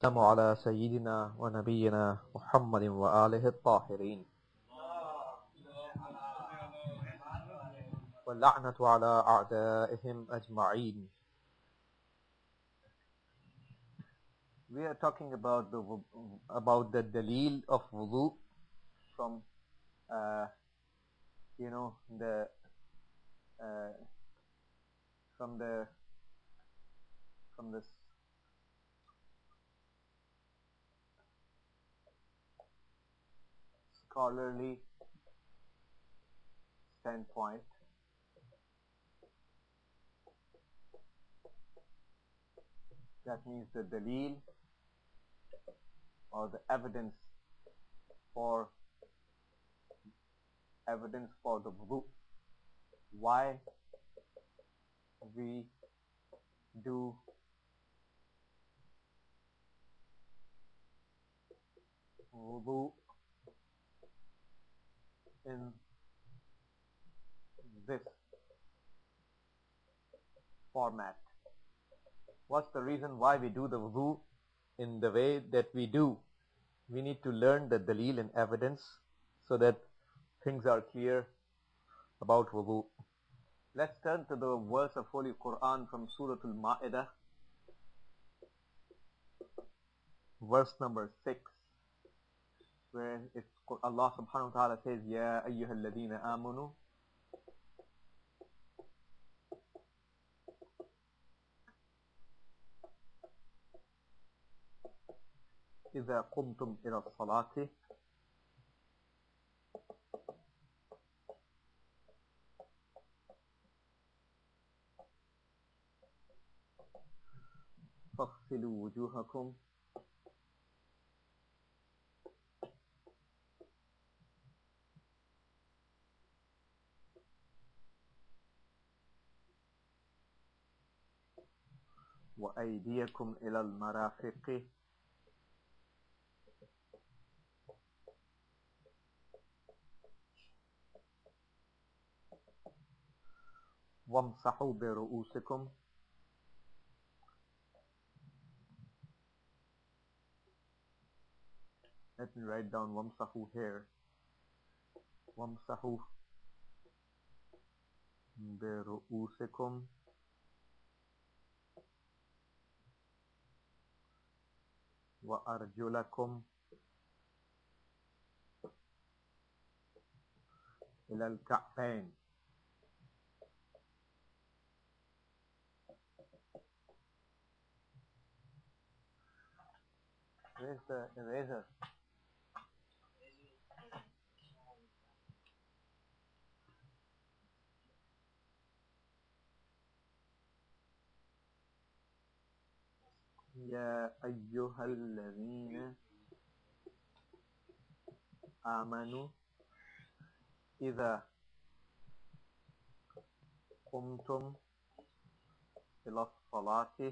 السلام على سيدنا ونبينا محمد وآله الطاهرين واللعنة على أعدائهم أجمعين. We are talking about the dalil of wudu from the from this scholarly standpoint. That means the dalil or the evidence for the wudu. Why we do wudu in this format. What's the reason why we do the wudu in the way that we do? We need to learn the dalil and evidence so that things are clear about wudu. Let's turn to the verse of Holy Quran from Surah Al-Ma'idah, verse number 6, where Allah subhanahu wa ta'ala says, Ya ayyuhal ladhina amanu إذا قمتم إلى الصلاة فاغسلوا وجوهكم وأيديكم إلى المرافق وامسحوا برؤوسكم Let me write down wamsahu here. Wamsahu biru'usikum wa arjulakum ila al-ka'bayn. Where's the eraser? يا أيها الذين آمنوا إذا قمتم إلى الصلاة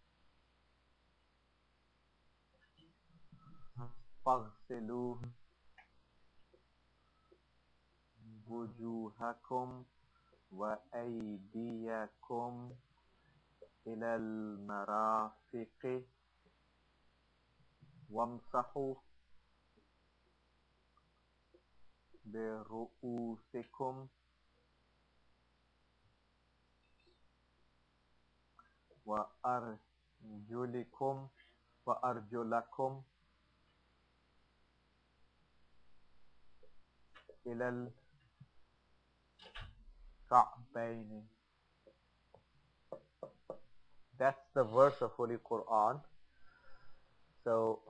فاغسلوا وجوهكم وأيديكم إلى المرافق وامسحوا برؤوسكم وأرجلكم إلى الكعبين. That's the verse of Holy Quran. So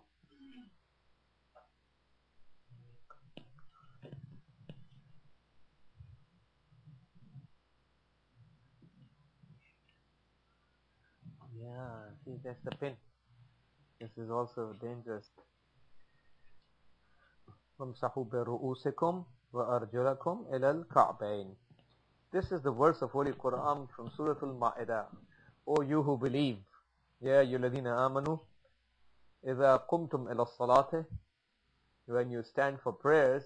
yeah, see, that's the pin. This is also dangerous. وَامْسَحُوا بِرُؤُوسِكُمْ وَأَرْجُلَكُمْ إِلَى الْكَعْبَيْنِ. This is the verse of Holy Quran from Surah Al-Ma'idah. O you who believe, Ya ayyuhalladhina amanu, إِذَا قُمْتُمْ إِلَى الصَّلَاةِ, when you stand for prayers,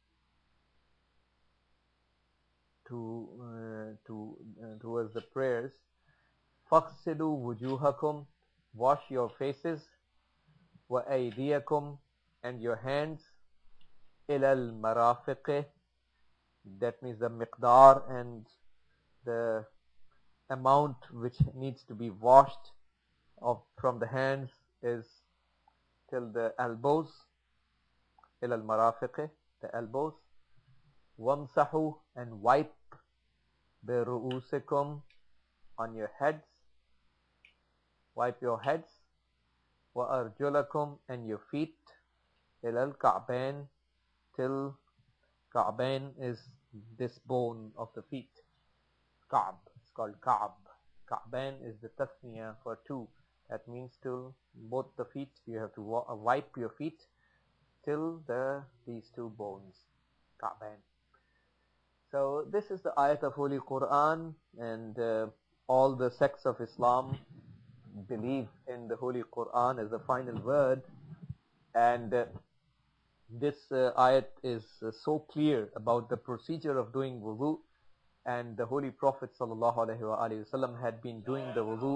towards the prayers, فَاغْسِلُوا وُجُوهَكُمْ, wash your faces, وأيديكم, and your hands, إلى المرافق, that means the miqdar and the amount which needs to be washed from the hands is till the elbows, إلى المرافق, the elbows. وامسحوا, and wipe برؤوسكم, on your heads, wipe your heads. وأرجلكم, and your feet, إلى الكعبين, till Ka'bain is this bone of the feet. Ka'b, it's called Ka'b. Ka'bain is the tasniya for two. That means till both the feet, you have to wipe your feet till these two bones. Ka'bain. So this is the ayat of Holy Quran, and all the sects of Islam believe in the Holy Quran as the final word, and this ayat is so clear about the procedure of doing wudu, and the Holy Prophet ﷺ had been doing the wudu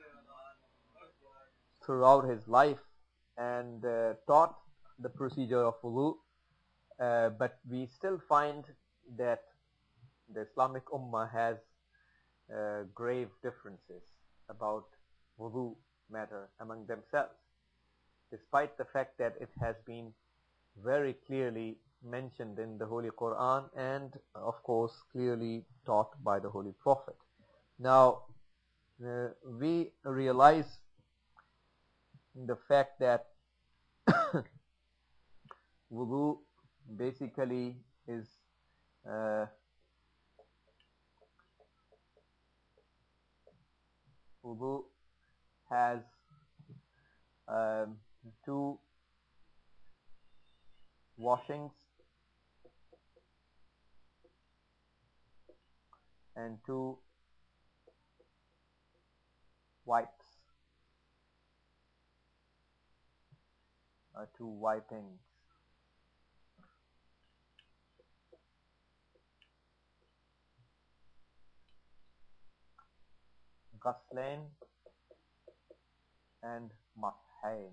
throughout his life and taught the procedure of wudu, but we still find that the Islamic Ummah has grave differences about wudu matter among themselves, despite the fact that it has been very clearly mentioned in the Holy Quran and of course clearly taught by the Holy Prophet. Now we realize the fact that wudu basically is wudu has two washings and two wipes, two wipings. Ghuslain and mashain.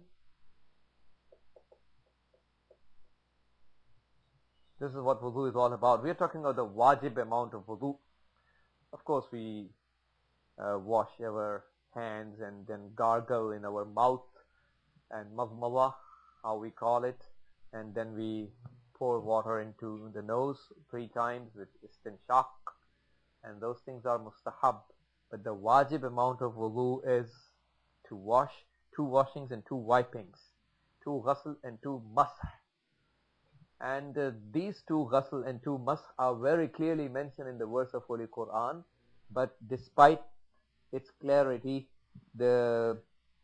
This is what wudu is all about. We are talking about the wajib amount of wudu. Of course, we wash our hands and then gargle in our mouth and mazmala, how we call it, and then we pour water into the nose 3 times with istinshaq, and those things are mustahab. But the wajib amount of wudu is to wash, 2 washings and 2 wipings, 2 ghusl and 2 masah. And these 2 ghusl and 2 masah are very clearly mentioned in the verse of Holy Quran, but despite its clarity, the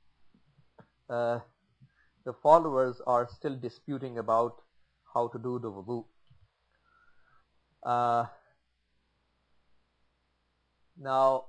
followers are still disputing about how to do the wudu. Now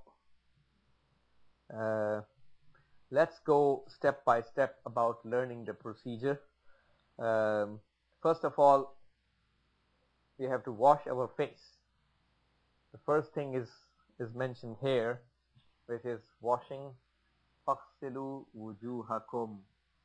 let's go step by step about learning the procedure. First of all, we have to wash our face. The first thing is mentioned here, which is washing. فَاغْسِلُوا وُجُوهَكُمْ,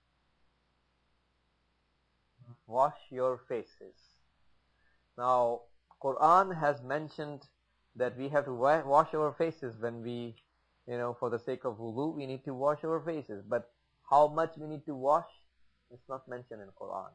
wash your faces. Now, Quran has mentioned that we have to wash our faces when we, for the sake of wudu, we need to wash our faces. But how much we need to wash, it's not mentioned in Quran.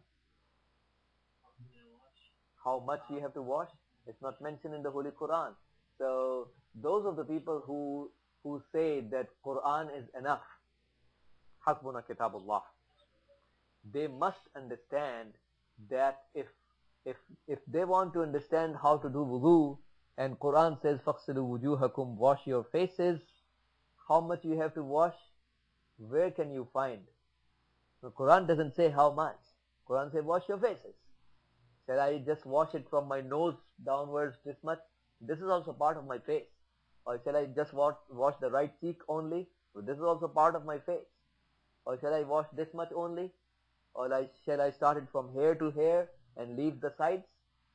How much we have to wash, it's not mentioned in the Holy Quran. So those of the people who say that Quran is enough, hasbuna kitabullah, they must understand that if they want to understand how to do wudu, and Quran says فَاغْسِلُوا وُجُوهَكُمْ, wash your faces, how much you have to wash, where can you find? The Quran doesn't say how much. Quran says wash your faces. Shall I just wash it from my nose downwards this much? This is also part of my face. Or shall I just wash the right cheek only? This is also part of my face. Or shall I wash this much only? Or shall I start it from hair to hair and leave the sides?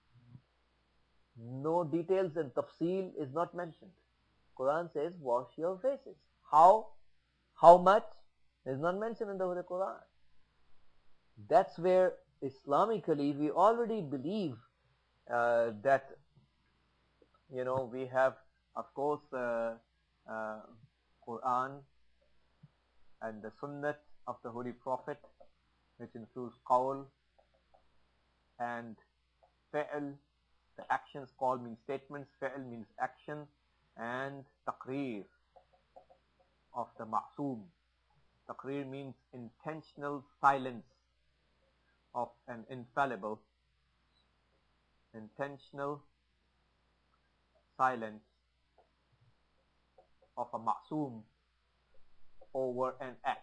No details and tafsil is not mentioned. Quran says wash your faces. How much is not mentioned in the Holy Quran. That's where Islamically we already believe that we have, of course, Quran and the Sunnah of the Holy Prophet, which includes qawl and fi'l. The actions, qawl means statements, fi'l means action, and taqreer of the ma'soom. Taqreer means intentional silence of an infallible, intentional silence of a ma'soom over an act.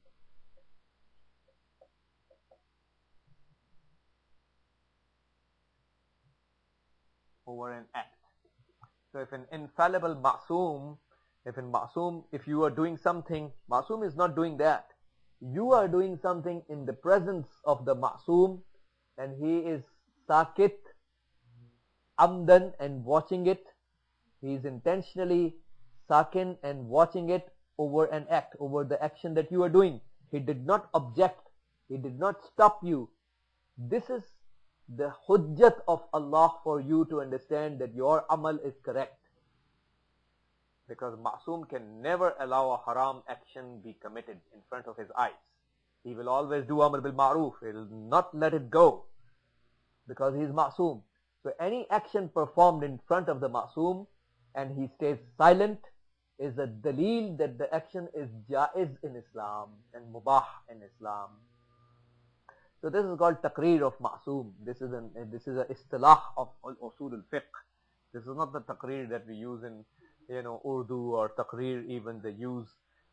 Over an act. So if an infallible ma'soom, if you are doing something, ma'soom is not doing that. You are doing something in the presence of the ma'soom, and he is sakit, amdan, and watching it. He is intentionally sakin and watching it over an act, over the action that you are doing. He did not object. He did not stop you. This is the hujjat of Allah for you to understand that your amal is correct. Because Ma'soom can never allow a haram action be committed in front of his eyes. He will always do Amr bil Ma'roof. He will not let it go because he is Ma'soom. So any action performed in front of the Ma'soom and he stays silent is a dalil that the action is jaiz in Islam and mubah in Islam. So this is called taqreer of Ma'soom. This is an istilah of usul al-fiqh. This is not the taqreer that we use in Urdu, or taqreer even they use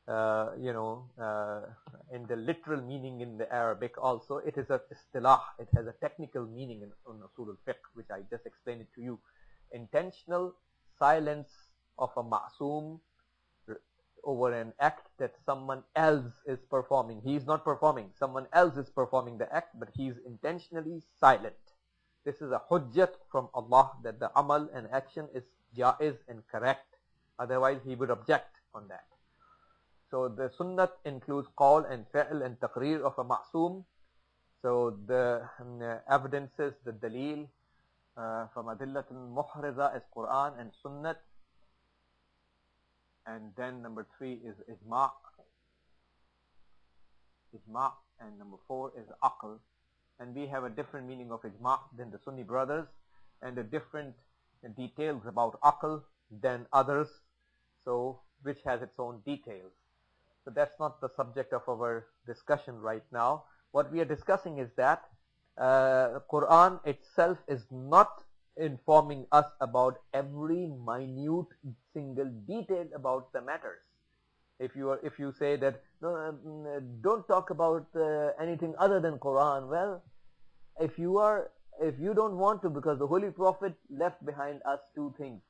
in the literal meaning in the Arabic also. It is a istilah. It has a technical meaning in usul al-fiqh, which I just explained it to you. Intentional silence of a ma'soom over an act that someone else is performing. He is not performing. Someone else is performing the act, but he is intentionally silent. This is a hujjat from Allah that the amal and action is jaiz and correct. Otherwise, he would object on that. So the sunnat includes qawl and fi'l and taqreer of a ma'soom. So the evidences, the dalil from adillatul muhriza is Quran and sunnat. And then number 3 is ijma'. Ijma', and number 4 is aql. And we have a different meaning of ijma' than the Sunni brothers, and a different details about aql than others, so which has its own details. So that's not the subject of our discussion right now. What we are discussing is that Quran itself is not informing us about every minute single detail about the matters. If you say that no, don't talk about anything other than Quran, well, if you don't want to, because the Holy Prophet left behind us 2 things.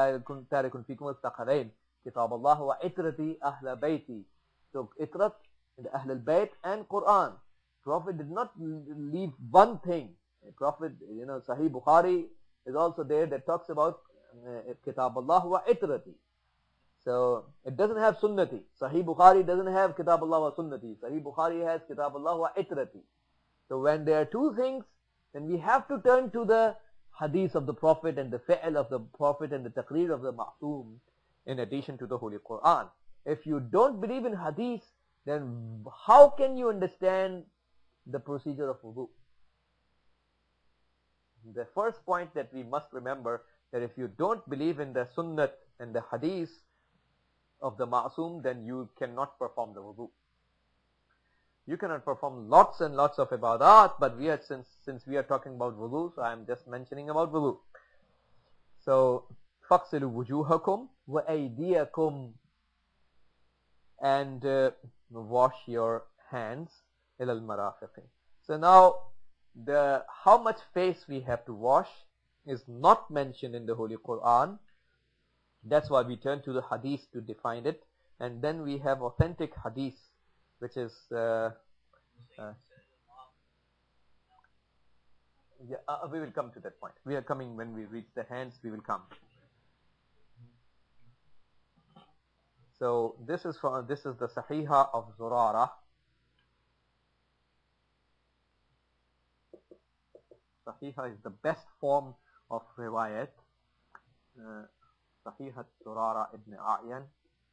Kitab Allah wa itrati ahla bayti. So itrat, the Ahl al-Bayt, and Quran. Prophet did not leave one thing. Prophet, Sahih Bukhari is also there that talks about Kitab Allah wa itrati. So it doesn't have sunnati. Sahih Bukhari doesn't have Kitab Allah wa sunnati. Sahih Bukhari has Kitab Allah wa itrati. So when there are 2 things, then we have to turn to the hadith of the Prophet and the fi'l of the Prophet and the taqreer of the ma'soom in addition to the Holy Quran. If you don't believe in hadith, then how can you understand the procedure of wudu? The first point that we must remember, that if you don't believe in the sunnat and the hadith of the ma'soom, then you cannot perform the wudu. You cannot perform lots and lots of ibadat, but since we are talking about wudu, so I am just mentioning about wudu. So فَاغْسِلُوا وُجُوهَكُمْ وَأَيْدِيَكُمْ, and wash your hands إِلَى الْمَرَافِقِ. So now how much face we have to wash is not mentioned in the Holy Quran. That's why we turn to the hadith to define it, and then we have authentic hadith, which is we will come to that point. We are coming when we reach the hands. We will come. So this is the Sahiha of Zurara. Sahiha is the best form of riwayat. Sahihat Zurara ibn A'yan,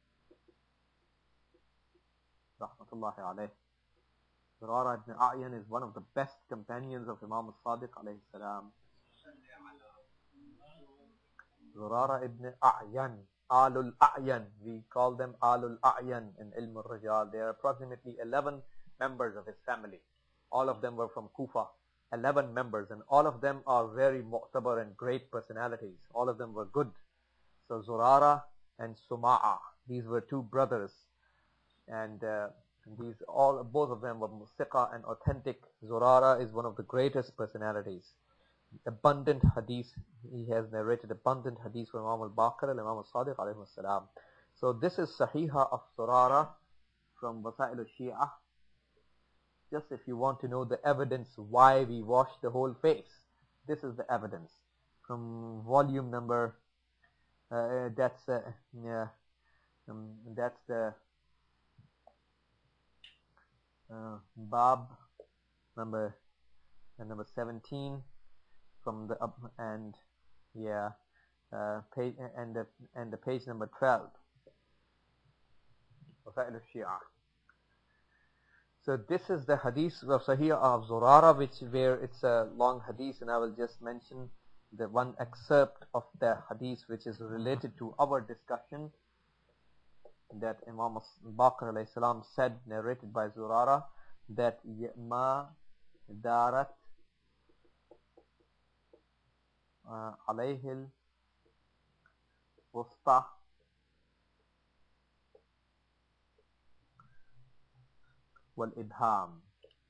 rahmatullahi alayh. Zurara ibn A'yan is one of the best companions of Imam al-Sadiq alayhi salam. Zurara ibn A'yan, Alul A'yan. We call them Alul A'yan in Ilm al-Rijal. There are approximately 11 members of his family. All of them were from Kufa. 11 members, and all of them are very mu'tabar and great personalities. All of them were good. So Zurara and Suma'a, these were two brothers, and both of them were musiqa and authentic. Zurara is one of the greatest personalities. Abundant hadith, he has narrated abundant hadith from Imam al-Baqir and Imam al-Sadiq alayhi salam. So this is Sahiha of Zurara from Wasail al-Shi'ah. Just if you want to know the evidence why we wash the whole face, this is the evidence from volume number. That's the Bab number 17 from the page and the page number 12. Wasail al-Shi'ah. So this is the hadith of Sahih of Zurara, where it's a long hadith, and I will just mention the one excerpt of the hadith which is related to our discussion, that Imam Baqir alayhi salam said, narrated by Zurara, that ma darat alayhi al-wusta wal-ibham.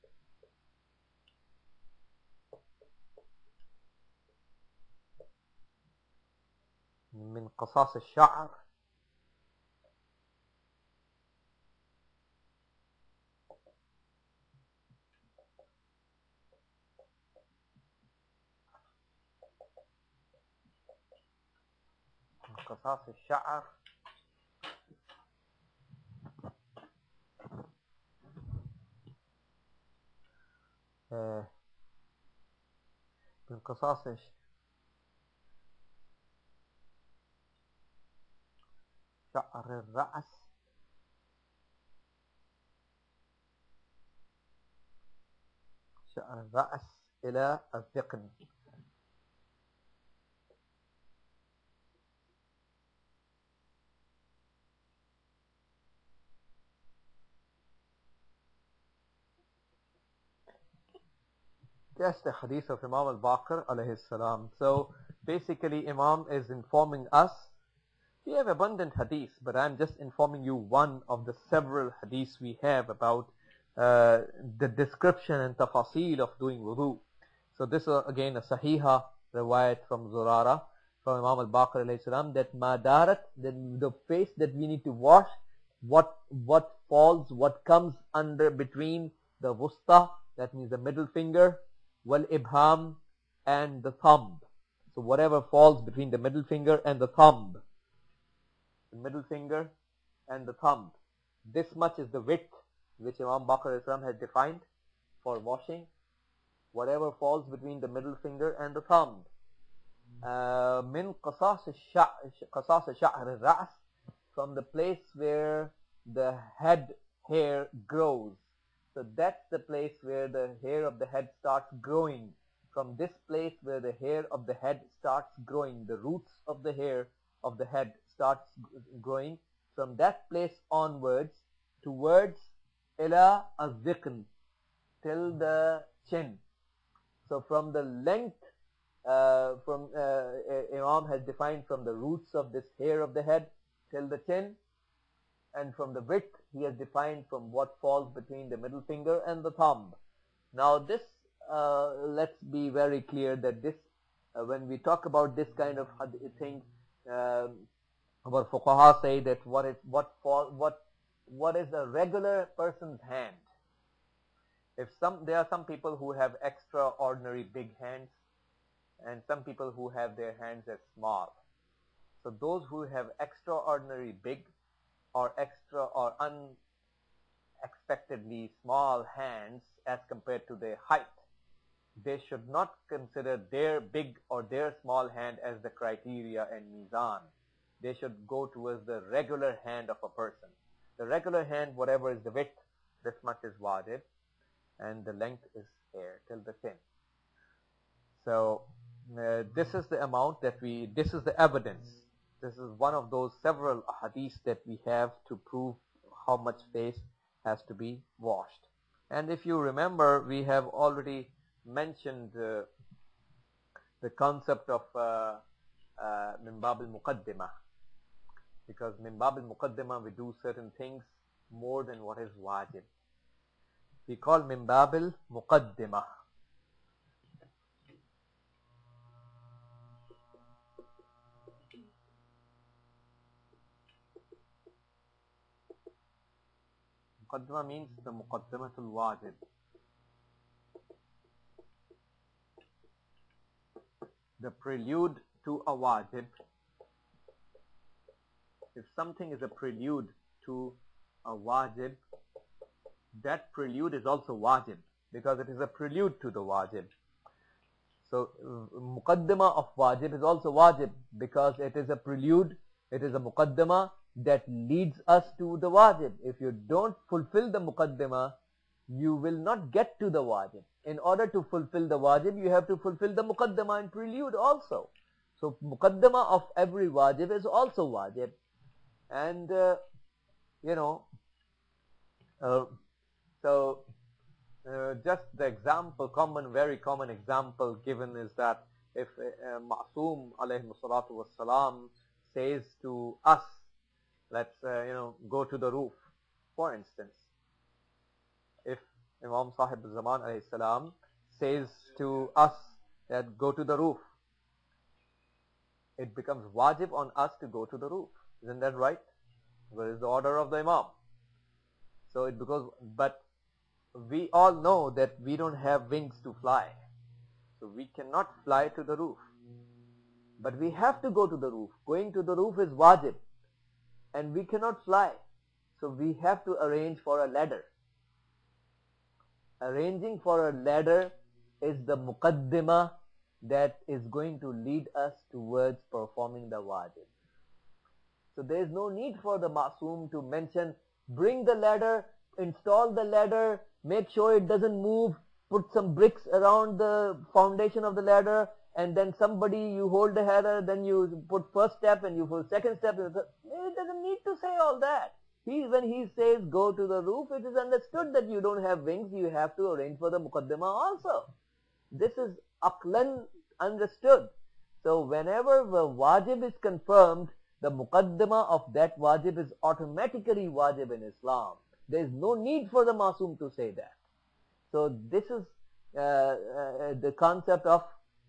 من قصاص الشعر قصاص الشعر من قصاص شعر الرأس إلى الذقن. That's the hadith of Imam al-Baqir alayhi salam. So basically Imam is informing us. We have abundant hadith, but I'm just informing you one of the several hadiths we have about the description and tafasil of doing wudu. So this is again a sahiha riwayat from Zurara, from Imam al-Baqir alayhi salam, that madarat, the face that we need to wash, what falls, what comes under between the wusta, that means the middle finger, wal ibham, and the thumb. So whatever falls between the middle finger and the thumb, the middle finger and the thumb, this much is the width which Imam Baqir has defined for washing. Whatever falls between the middle finger and the thumb. Min qasas sha'r al-ra's, from the place where the head hair grows. So that's the place where the hair of the head starts growing. From this place where the hair of the head starts growing, the roots of the hair of the head starts growing, from that place onwards towards ila az-zikn, till the chin. So from the length, Imam has defined from the roots of this hair of the head till the chin, and from the width he has defined from what falls between the middle finger and the thumb. Now this, let's be very clear that this, when we talk about this kind of thing, our fuqaha say that what is a regular person's hand. There are some people who have extraordinary big hands, and some people who have their hands as small. So those who have extraordinary big or unexpectedly small hands as compared to their height, they should not consider their big or their small hand as the criteria and mizan. They should go towards the regular hand of a person. The regular hand, whatever is the width, this much is wajib, and the length is here till the chin. So this is the amount that this is the evidence. This is one of those several hadiths that we have to prove how much face has to be washed. And if you remember, we have already mentioned the concept of min bab al-muqaddimah, because min bab al-muqaddimah we do certain things more than what is wajib. We call min bab al-muqaddimah. Muqaddimah means the muqaddimatul wajib. The prelude to a wajib. If something is a prelude to a wajib, that prelude is also wajib, because it is a prelude to the wajib. So muqaddimah of wajib is also wajib, because it is a prelude, it is a muqaddimah that leads us to the wajib. If you don't fulfill the muqaddimah, you will not get to the wajib. In order to fulfill the wajib, you have to fulfill the muqaddimah and prelude also. So muqaddimah of every wajib is also wajib. And just the example, very common example given is that if Ma'soom alayhi salatu wassalam says to us, let's go to the roof, for instance. If Imam Sahib Zaman alayhi salam says to us that go to the roof, it becomes wajib on us to go to the roof. Isn't that right? Where is the order of the Imam? So but we all know that we don't have wings to fly. So we cannot fly to the roof. But we have to go to the roof. Going to the roof is wajib. And we cannot fly. So we have to arrange for a ladder. Arranging for a ladder is the muqaddimah that is going to lead us towards performing the wajib. So there is no need for the Ma'soom to mention, bring the ladder, install the ladder, make sure it doesn't move, put some bricks around the foundation of the ladder, and then you hold the ladder, then you put first step and you put second step. It doesn't need to say all that. When he says go to the roof, it is understood that you don't have wings, you have to arrange for the muqaddimah also. This is aqlan understood. So whenever the wajib is confirmed, the muqaddimah of that wajib is automatically wajib in Islam. There is no need for the Ma'soom to say that. So this is the concept of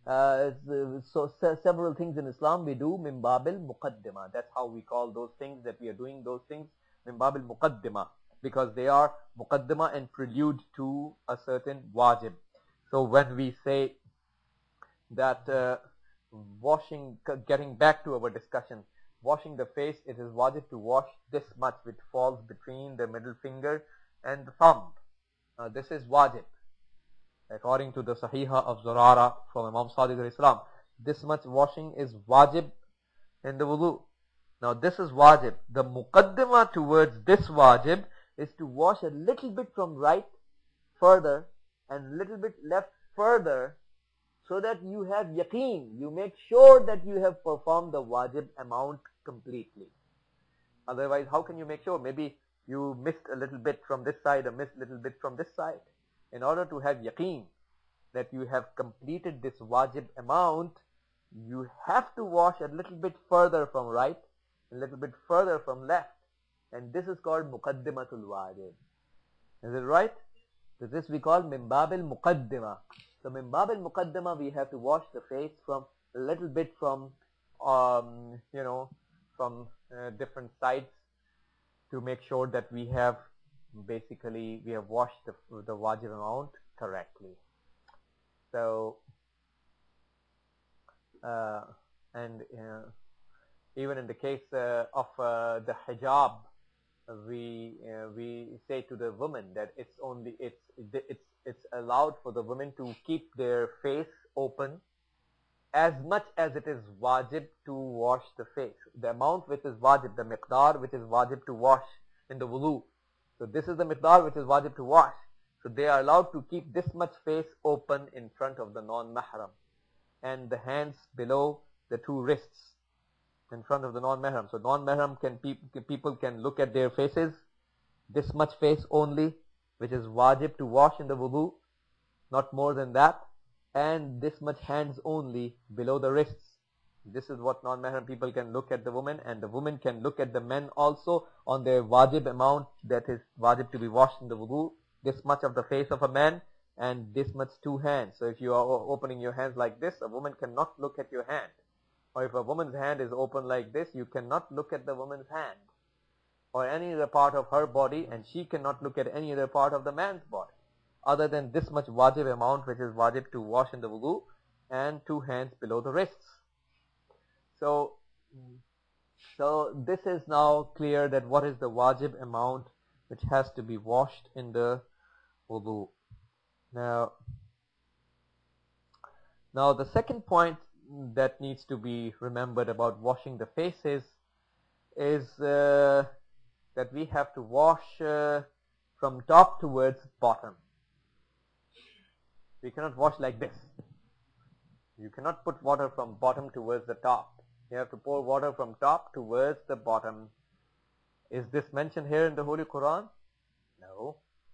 several things in Islam we do min babil muqaddimah. That's how we call those things that we are doing, those things min babil muqaddimah, because they are muqaddimah and prelude to a certain wajib. So when we say that getting back to our discussion, washing the face, it is wajib to wash this much which falls between the middle finger and the thumb. This is wajib. According to the Sahiha of Zurara from Imam Sadiq alayhi salam, this much washing is wajib in the wudu. Now this is wajib. The muqaddimah towards this wajib is to wash a little bit from right further and little bit left further, so that you have yaqeen. You make sure that you have performed the wajib amount completely. Otherwise, how can you make sure? Maybe you missed a little bit from this side or missed a little bit from this side. In order to have yaqeen that you have completed this wajib amount, you have to wash a little bit further from right, a little bit further from left. And this is called muqaddimatul wajib. Is it right? So this we call min babil muqaddimah. So min babil muqaddimah, we have to wash the face from a little bit from different sides to make sure that we have washed the wajib amount correctly. So even in the case of the hijab, we say to the woman that it's it's allowed for the women to keep their face open as much as it is wajib to wash the face. The amount which is wajib, the miqdar which is wajib to wash in the wudu. So this is the miqdar which is wajib to wash. So they are allowed to keep this much face open in front of the non-mahram, and the hands below the two wrists in front of the non-mahram. So non-mahram people can look at their faces, this much face only, which is wajib to wash in the wudu, not more than that, and this much hands only below the wrists. This is what non-mahram people can look at the woman, and the woman can look at the men also on their wajib amount that is wajib to be washed in the wudu, this much of the face of a man and this much two hands. So if you are opening your hands like this, a woman cannot look at your hand. Or if a woman's hand is open like this, you cannot look at the woman's hand or any other part of her body, and she cannot look at any other part of the man's body other than this much wajib amount which is wajib to wash in the wudu and two hands below the wrists. So this is now clear that what is the wajib amount which has to be washed in the wudu. Now the second point that needs to be remembered about washing the faces is that we have to wash from top towards bottom. We cannot wash like this. You cannot put water from bottom towards the top. You have to pour water from top towards the bottom. Is this mentioned here in the Holy Quran? No.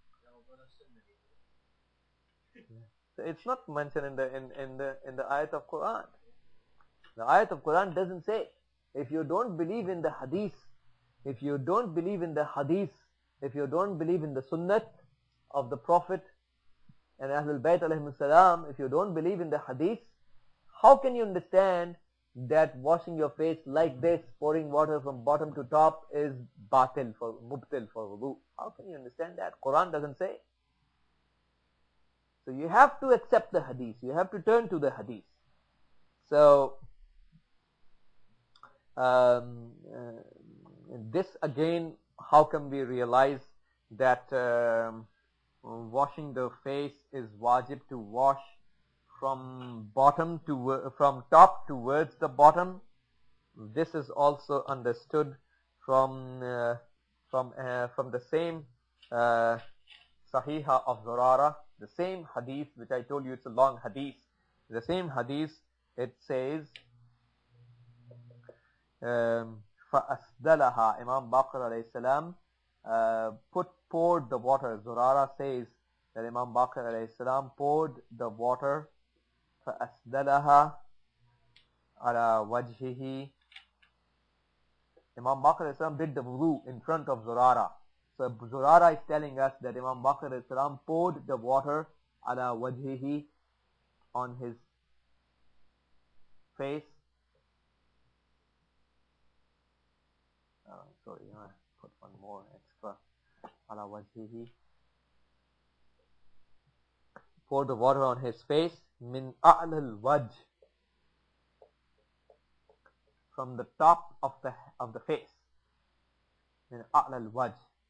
It's not mentioned in the ayat of Quran. The ayat of Quran doesn't say. If you don't believe in the hadith, if you don't believe in the hadith, if you don't believe in the sunnah of the Prophet and Ahlul Bayt alayhimus salam, if you don't believe in the hadith, how can you understand that washing your face like this, pouring water from bottom to top is batil for mubtil for wudu? How can you understand that? Quran doesn't say. So you have to accept the hadith. You have to turn to the hadith. So this again, how can we realize that washing the face is wajib to wash from top towards the bottom? This is also understood from the same Sahiha of Zurara, the same hadith which I told you, it's a long hadith. The same hadith, it says, فَأَسْدَلَهَا, Imam Baqir alayhi salam poured the water. Zurara says that Imam Baqir alayhi salam poured the water, فَأَسْدَلَهَا عَلَى وَجْهِهِ. Imam Baqir alayhi salam did the wudu in front of Zurara. So Zurara is telling us that Imam Baqir alayhi salam poured the water ala wajhihi, on his face. Sorry, I put one more extra. Ala wajhihi. Poured the water on his face. Min a'lal wajh, from the top of the face. Min a'lal wajh.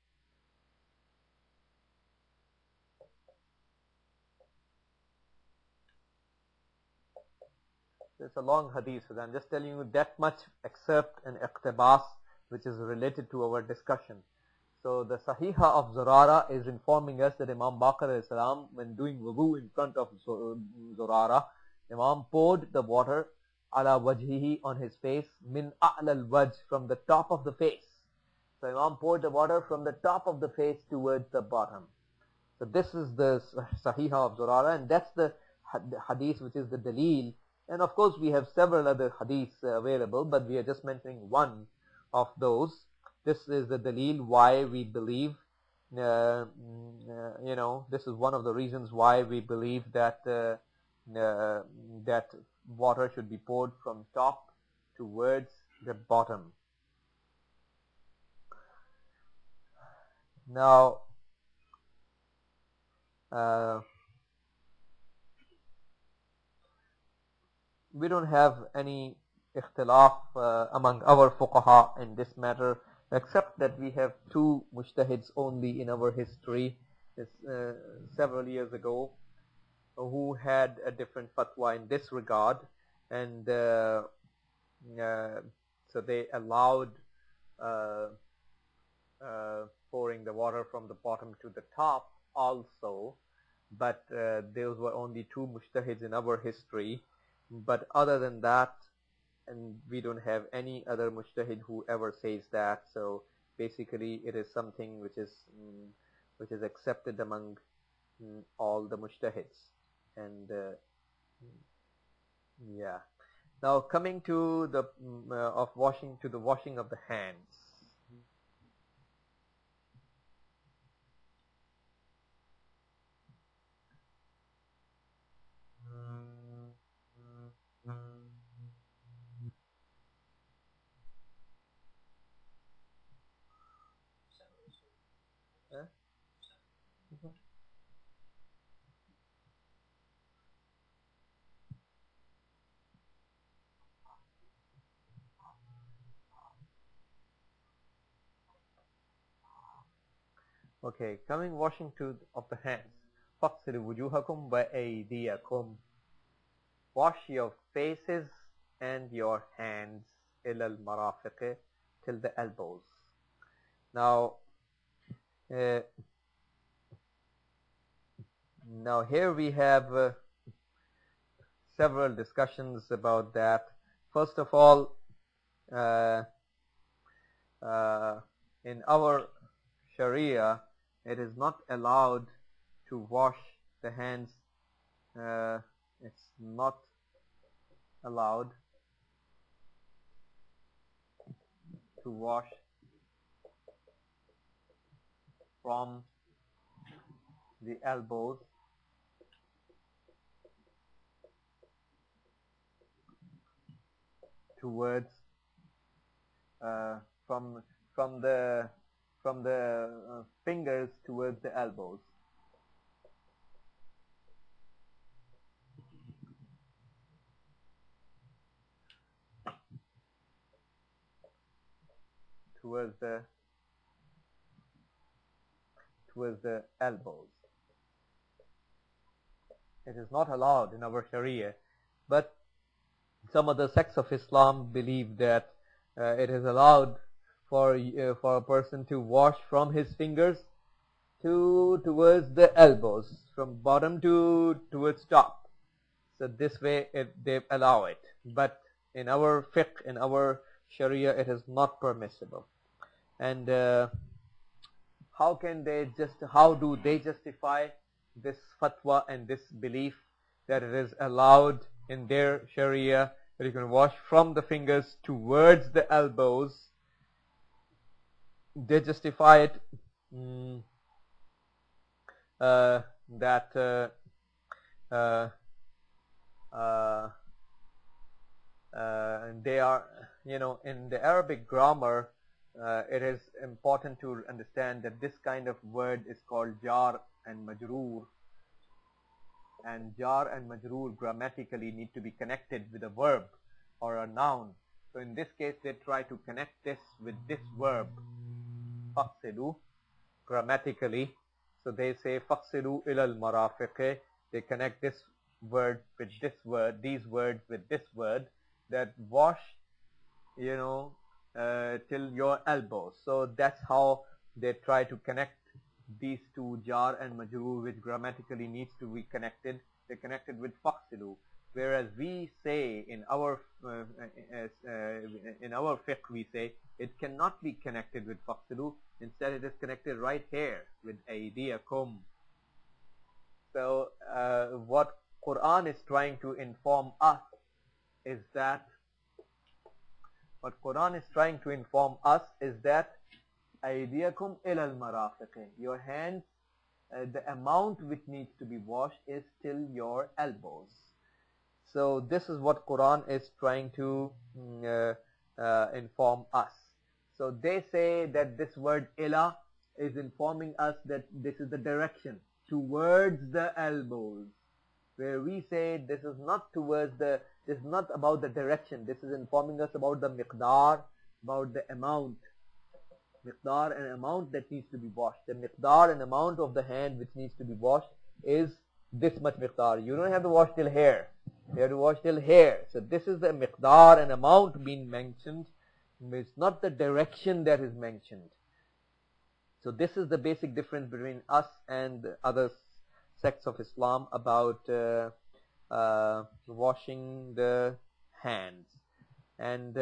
It's a long hadith, so I'm just telling you that much excerpt and iqtibas which is related to our discussion. So the Sahiha of Zurara is informing us that Imam Baqir alayhi salam, when doing wudu in front of Zurara, Imam poured the water ala wajhihi, on his face, min a'lal wajh, from the top of the face. So Imam poured the water from the top of the face towards the bottom. So this is the Sahiha of Zurara, and that's the hadith which is the dalil. And of course we have several other hadiths available, but we are just mentioning one of those. This is the dalil why we believe, this is one of the reasons why we believe that that water should be poured from top towards the bottom. Now, we don't have any ikhtilaf among our fuqaha in this matter, except that we have two mujtahids only in our history, several years ago who had a different fatwa in this regard, and so they allowed uh, pouring the water from the bottom to the top also, but those were only two mujtahids in our history. But other than that, and we don't have any other mujtahid who ever says that. So basically, it is something which is accepted among all the mujtahids. And yeah. Now coming to the washing of the hands. Huh? Okay, coming washing of the hands. فَاغْسِلُوا وُجُوهَكُمْ وَأَيْدِيَكُمْ. Wash your faces and your hands إِلَى الْمَرَافِقِ, till the elbows. Now, uh, here we have several discussions about that. First of all, in our Sharia, it is not allowed to wash the hands. It's not allowed to wash from the elbows towards from the fingers towards the elbows. Towards the elbows. It is not allowed in our Sharia, but some other sects of Islam believe that it is allowed for a person to wash from his fingers towards the elbows, from bottom towards top. So this way they allow it. But in our fiqh, in our Sharia, it is not permissible. And how do they justify this fatwa and this belief that it is allowed in their Sharia that you can wash from the fingers towards the elbows? They justify it that they are, in the Arabic grammar, it is important to understand that this kind of word is called jar and majroor. And jar and majroor grammatically need to be connected with a verb or a noun. So in this case, they try to connect this with this verb, faqsilu, grammatically. So they say faqsilu ilal marafiqe. They connect this word with this word, these words with this word, that wash, till your elbows. So that's how they try to connect these two, jar and majroor, which grammatically needs to be connected. They're connected with faqsilu. Whereas we say in our fiqh, we say it cannot be connected with faqsilu. Instead, it is connected right here with aydiyakum. So what Quran is trying to inform us is that aydiyakum ilal marafiqin. Your hands, the amount which needs to be washed is till your elbows. So this is what Quran is trying to inform us. So they say that this word ila is informing us that this is the direction, towards the elbows. Where we say this is not about the direction. This is informing us about the miqdar, about the amount. Miqdar and amount that needs to be washed. The miqdar and amount of the hand which needs to be washed is this much miqdar. You don't have to wash till here. You have to wash till here. So this is the miqdar and amount being mentioned. It's not the direction that is mentioned. So this is the basic difference between us and other sects of Islam about washing the hands. And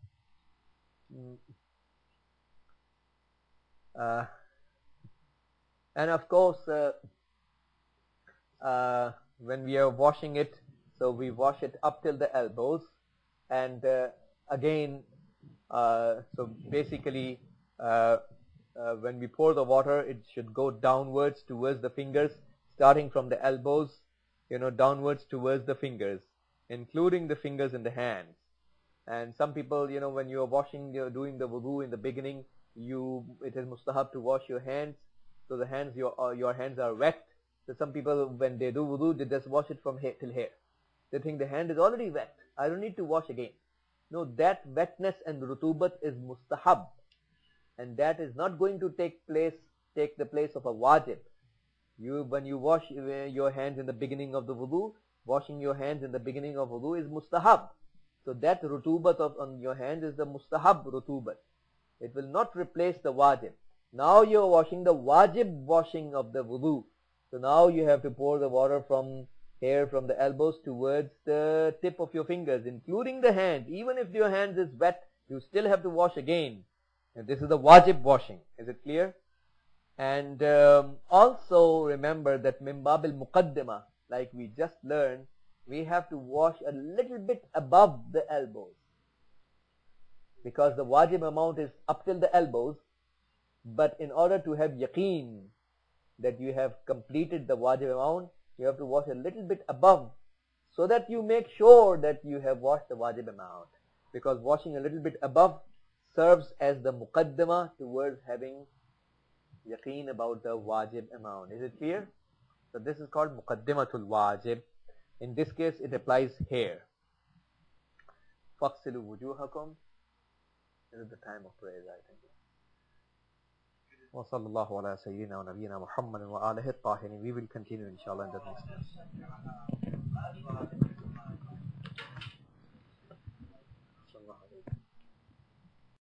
of course, when we are washing it, so we wash it up till the elbows, and again, so basically, when we pour the water, it should go downwards towards the fingers, starting from the elbows, downwards towards the fingers, including the fingers in the hands. And some people, when you are washing, you're doing the wudu in the beginning, it is mustahab to wash your hands, so the hands, your hands are wet. So some people, when they do wudu, they just wash it from here till here. They think the hand is already wet. I don't need to wash again. No, that wetness and rutubat is mustahab, and that is not going to take the place of a wajib. When you wash your hands in the beginning of the wudu, washing your hands in the beginning of wudu is mustahab. So that rutubat on your hands is the mustahab rutubat. It will not replace the wajib. Now you are washing the wajib washing of the wudu. So now you have to pour the water from here, from the elbows towards the tip of your fingers, including the hand. Even if your hand is wet, you still have to wash again. And this is the wajib washing. Is it clear? And also remember that min babil muqaddima, like we just learned, we have to wash a little bit above the elbows, because the wajib amount is up till the elbows. But in order to have yaqeen that you have completed the wajib amount, you have to wash a little bit above, so that you make sure that you have washed the wajib amount, because washing a little bit above serves as the muqaddima towards having yaqeen about the wajib amount. Is it clear? So this is called muqaddimatul wajib. In this case, it applies here. فَاغْسِلُوا وُجُوهَكُمْ. This is the time of prayers, I think. وَصَلَّى اللَّهُ عَلَى سَيِّدِنَا وَنَبِيِّنَا مُحَمَّدٍ وَآلِهِ الطَّاهِرِينَ. We will continue inshallah in the next class.